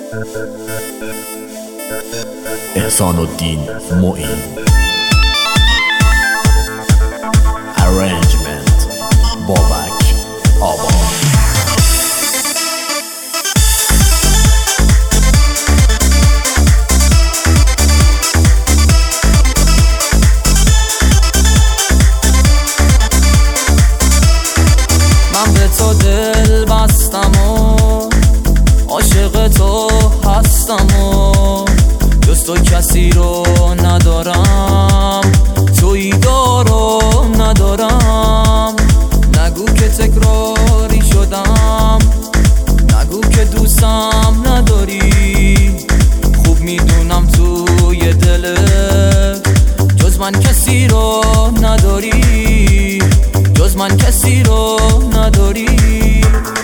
احسان الدین معین. Arrangement بابک آباد. من به تو دل بستم و عاشق تو هستم و جز تو کسی رو ندارم، تویی دارو ندارم. نگو که تکراری شدم، نگو که دوستم نداری. خوب میدونم توی دلت جز من کسی رو نداری، جز من کسی رو نداری.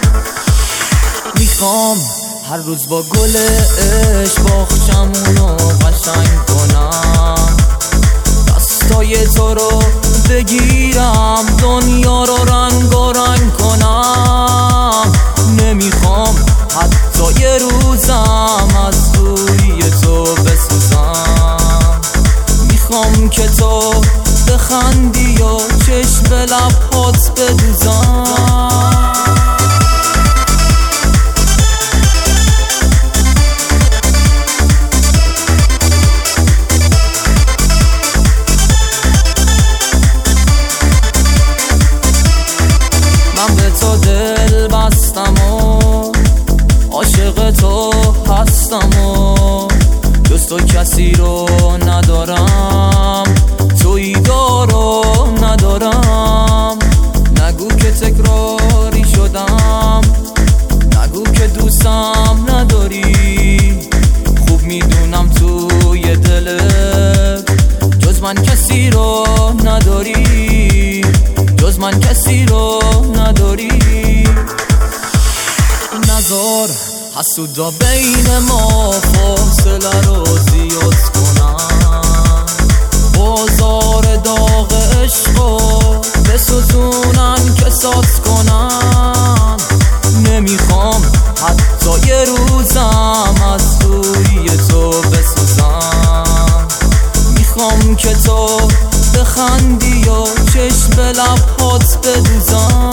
میخوام هر روز با گل عشق باغچمونو قشنگ کنم، دستای تو رو بگیرم، دنیا رو رنگ و رنگ کنم. نمیخوام حتی یه روزم از روی تو بسوزم. میخوام که تو بخندی و چشم به لبهات بدوزم. من به تو دل بستم و عاشق تو هستم و جز تو کسی رو ندارم، تویی دارو ندارم. نگو که تکراری شدم، نگو که دوستم نداری. خوب میدونم توی دلت جز من کسی رو نداری، جز من کسی رو نداری. نذار حسودا بین ما فاصله رو زیاد کنن، بازار داغ عشقو بسوزونن کسات کنن. نمیخوام حتی یه روزم از روی تو بسوزم. میخوام که تو بخندی و چشم به لبهات بدوزم.